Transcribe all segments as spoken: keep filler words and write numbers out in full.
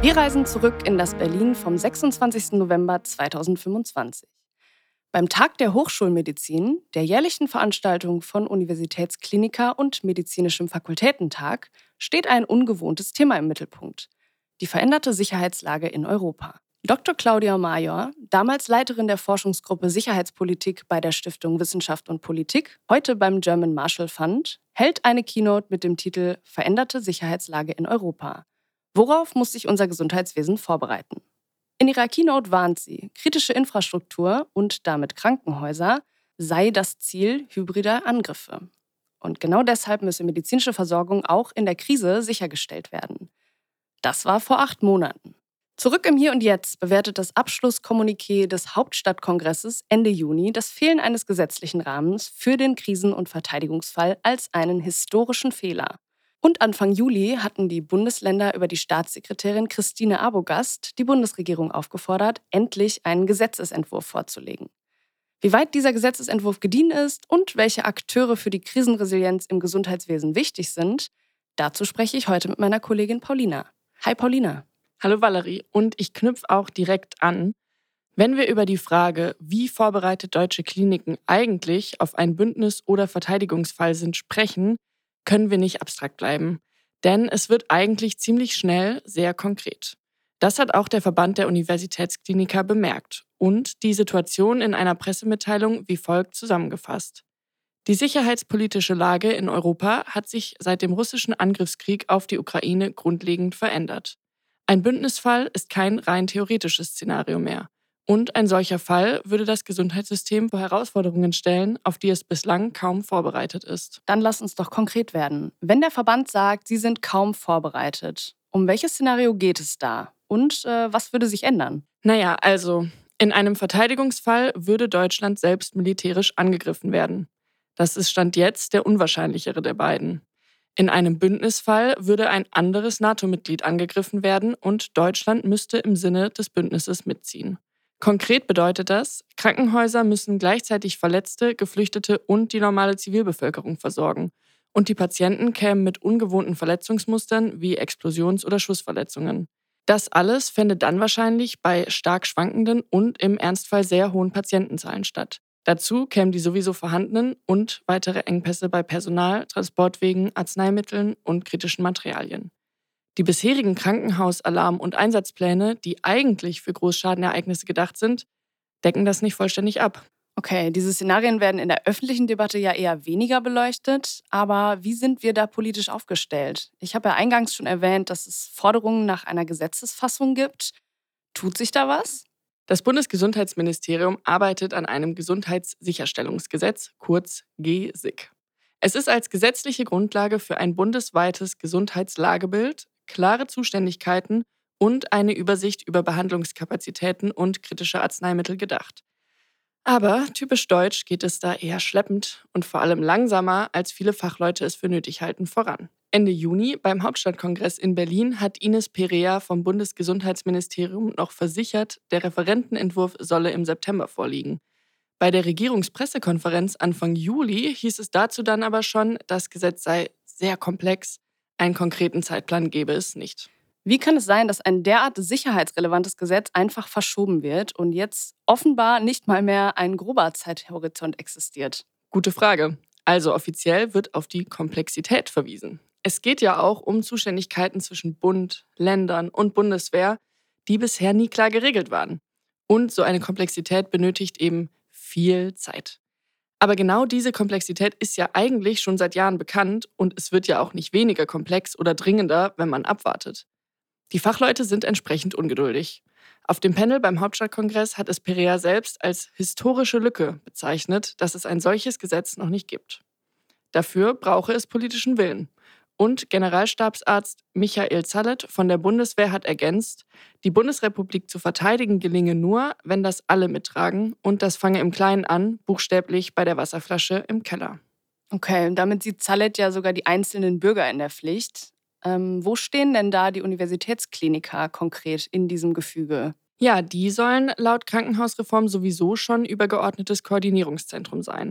Wir reisen zurück in das Berlin vom sechsundzwanzigsten November zweitausendfünfundzwanzig. Beim Tag der Hochschulmedizin, der jährlichen Veranstaltung von Universitätsklinika und Medizinischem Fakultätentag, steht ein ungewohntes Thema im Mittelpunkt: die veränderte Sicherheitslage in Europa. Doktor Claudia Major, damals Leiterin der Forschungsgruppe Sicherheitspolitik bei der Stiftung Wissenschaft und Politik, heute beim German Marshall Fund, hält eine Keynote mit dem Titel Veränderte Sicherheitslage in Europa. Worauf muss sich unser Gesundheitswesen vorbereiten? In ihrer Keynote warnt sie, kritische Infrastruktur und damit Krankenhäuser sei das Ziel hybrider Angriffe. Und genau deshalb müsse medizinische Versorgung auch in der Krise sichergestellt werden. Das war vor acht Monaten. Zurück im Hier und Jetzt bewertet das Abschlusskommuniqué des Hauptstadtkongresses Ende Juni das Fehlen eines gesetzlichen Rahmens für den Krisen- und Verteidigungsfall als einen historischen Fehler. Und Anfang Juli hatten die Bundesländer über die Staatssekretärin Christine Arbogast die Bundesregierung aufgefordert, endlich einen Gesetzesentwurf vorzulegen. Wie weit dieser Gesetzesentwurf gediehen ist und welche Akteure für die Krisenresilienz im Gesundheitswesen wichtig sind, dazu spreche ich heute mit meiner Kollegin Paulina. Hi Paulina. Hallo Valerie, und ich knüpfe auch direkt an. Wenn wir über die Frage, wie vorbereitet deutsche Kliniken eigentlich auf einen Bündnis- oder Verteidigungsfall sind, sprechen, können wir nicht abstrakt bleiben. Denn es wird eigentlich ziemlich schnell sehr konkret. Das hat auch der Verband der Universitätskliniker bemerkt und die Situation in einer Pressemitteilung wie folgt zusammengefasst. Die sicherheitspolitische Lage in Europa hat sich seit dem russischen Angriffskrieg auf die Ukraine grundlegend verändert. Ein Bündnisfall ist kein rein theoretisches Szenario mehr. Und ein solcher Fall würde das Gesundheitssystem vor Herausforderungen stellen, auf die es bislang kaum vorbereitet ist. Dann lass uns doch konkret werden. Wenn der Verband sagt, sie sind kaum vorbereitet, um welches Szenario geht es da? Und äh, was würde sich ändern? Naja, also, in einem Verteidigungsfall würde Deutschland selbst militärisch angegriffen werden. Das ist Stand jetzt der unwahrscheinlichere der beiden. In einem Bündnisfall würde ein anderes NATO-Mitglied angegriffen werden und Deutschland müsste im Sinne des Bündnisses mitziehen. Konkret bedeutet das, Krankenhäuser müssen gleichzeitig Verletzte, Geflüchtete und die normale Zivilbevölkerung versorgen. Und die Patienten kämen mit ungewohnten Verletzungsmustern wie Explosions- oder Schussverletzungen. Das alles fände dann wahrscheinlich bei stark schwankenden und im Ernstfall sehr hohen Patientenzahlen statt. Dazu kämen die sowieso vorhandenen und weitere Engpässe bei Personal, Transportwegen, Arzneimitteln und kritischen Materialien. Die bisherigen Krankenhaus-, Alarm- und Einsatzpläne, die eigentlich für Großschadenereignisse gedacht sind, decken das nicht vollständig ab. Okay, diese Szenarien werden in der öffentlichen Debatte ja eher weniger beleuchtet. Aber wie sind wir da politisch aufgestellt? Ich habe ja eingangs schon erwähnt, dass es Forderungen nach einer Gesetzesfassung gibt. Tut sich da was? Das Bundesgesundheitsministerium arbeitet an einem Gesundheitssicherstellungsgesetz, kurz G S I G. Es ist als gesetzliche Grundlage für ein bundesweites Gesundheitslagebild, klare Zuständigkeiten und eine Übersicht über Behandlungskapazitäten und kritische Arzneimittel gedacht. Aber typisch deutsch geht es da eher schleppend und vor allem langsamer, als viele Fachleute es für nötig halten, voran. Ende Juni beim Hauptstadtkongress in Berlin hat Ines Perea vom Bundesgesundheitsministerium noch versichert, der Referentenentwurf solle im September vorliegen. Bei der Regierungspressekonferenz Anfang Juli hieß es dazu dann aber schon, das Gesetz sei sehr komplex, einen konkreten Zeitplan gebe es nicht. Wie kann es sein, dass ein derart sicherheitsrelevantes Gesetz einfach verschoben wird und jetzt offenbar nicht mal mehr ein grober Zeithorizont existiert? Gute Frage. Also offiziell wird auf die Komplexität verwiesen. Es geht ja auch um Zuständigkeiten zwischen Bund, Ländern und Bundeswehr, die bisher nie klar geregelt waren. Und so eine Komplexität benötigt eben viel Zeit. Aber genau diese Komplexität ist ja eigentlich schon seit Jahren bekannt und es wird ja auch nicht weniger komplex oder dringender, wenn man abwartet. Die Fachleute sind entsprechend ungeduldig. Auf dem Panel beim Hauptstadtkongress hat es Perea selbst als historische Lücke bezeichnet, dass es ein solches Gesetz noch nicht gibt. Dafür brauche es politischen Willen. Und Generalstabsarzt Michael Zallet von der Bundeswehr hat ergänzt, die Bundesrepublik zu verteidigen gelinge nur, wenn das alle mittragen und das fange im Kleinen an, buchstäblich bei der Wasserflasche im Keller. Okay, und damit sieht Zallet ja sogar die einzelnen Bürger in der Pflicht. Ähm, wo stehen denn da die Universitätskliniker konkret in diesem Gefüge? Ja, die sollen laut Krankenhausreform sowieso schon übergeordnetes Koordinierungszentrum sein.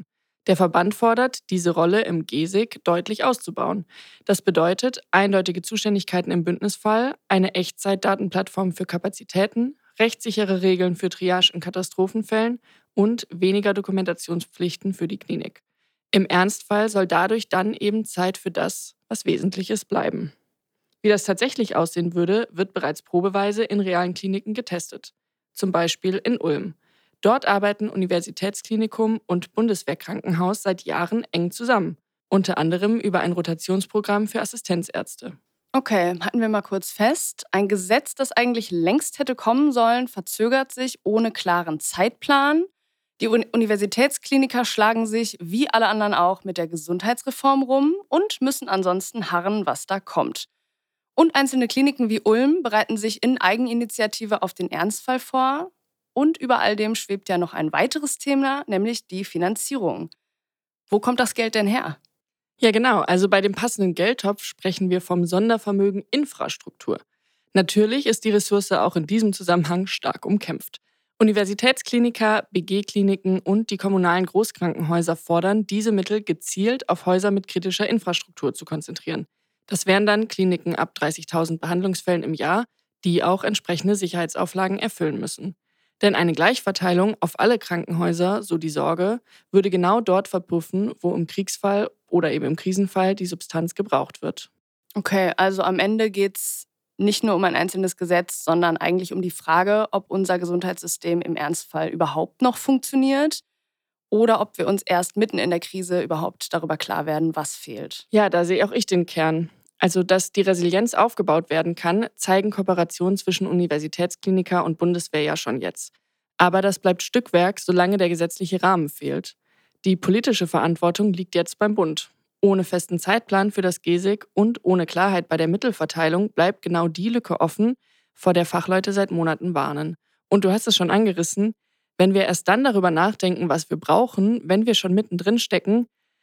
Der Verband fordert, diese Rolle im G S I G deutlich auszubauen. Das bedeutet eindeutige Zuständigkeiten im Bündnisfall, eine Echtzeitdatenplattform für Kapazitäten, rechtssichere Regeln für Triage in Katastrophenfällen und weniger Dokumentationspflichten für die Klinik. Im Ernstfall soll dadurch dann eben Zeit für das, was wesentlich ist, bleiben. Wie das tatsächlich aussehen würde, wird bereits probeweise in realen Kliniken getestet. Zum Beispiel in Ulm. Dort arbeiten Universitätsklinikum und Bundeswehrkrankenhaus seit Jahren eng zusammen. Unter anderem über ein Rotationsprogramm für Assistenzärzte. Okay, halten wir mal kurz fest. Ein Gesetz, das eigentlich längst hätte kommen sollen, verzögert sich ohne klaren Zeitplan. Die Universitätskliniker schlagen sich, wie alle anderen auch, mit der Gesundheitsreform rum und müssen ansonsten harren, was da kommt. Und einzelne Kliniken wie Ulm bereiten sich in Eigeninitiative auf den Ernstfall vor. Und über all dem schwebt ja noch ein weiteres Thema, nämlich die Finanzierung. Wo kommt das Geld denn her? Ja, genau. Also bei dem passenden Geldtopf sprechen wir vom Sondervermögen Infrastruktur. Natürlich ist die Ressource auch in diesem Zusammenhang stark umkämpft. Universitätskliniker, B G-Kliniken und die kommunalen Großkrankenhäuser fordern, diese Mittel gezielt auf Häuser mit kritischer Infrastruktur zu konzentrieren. Das wären dann Kliniken ab dreißigtausend Behandlungsfällen im Jahr, die auch entsprechende Sicherheitsauflagen erfüllen müssen. Denn eine Gleichverteilung auf alle Krankenhäuser, so die Sorge, würde genau dort verpuffen, wo im Kriegsfall oder eben im Krisenfall die Substanz gebraucht wird. Okay, also am Ende geht es nicht nur um ein einzelnes Gesetz, sondern eigentlich um die Frage, ob unser Gesundheitssystem im Ernstfall überhaupt noch funktioniert oder ob wir uns erst mitten in der Krise überhaupt darüber klar werden, was fehlt. Ja, da sehe auch ich den Kern. Also, dass die Resilienz aufgebaut werden kann, zeigen Kooperationen zwischen Universitätskliniker und Bundeswehr ja schon jetzt. Aber das bleibt Stückwerk, solange der gesetzliche Rahmen fehlt. Die politische Verantwortung liegt jetzt beim Bund. Ohne festen Zeitplan für das G S I G und ohne Klarheit bei der Mittelverteilung bleibt genau die Lücke offen, vor der Fachleute seit Monaten warnen. Und du hast es schon angerissen, wenn wir erst dann darüber nachdenken, was wir brauchen, wenn wir schon mittendrin stecken,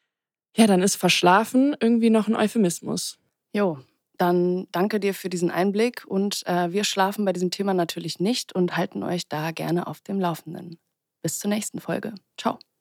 ja, dann ist verschlafen irgendwie noch ein Euphemismus. Jo, dann danke dir für diesen Einblick und äh, wir schlafen bei diesem Thema natürlich nicht und halten euch da gerne auf dem Laufenden. Bis zur nächsten Folge. Ciao.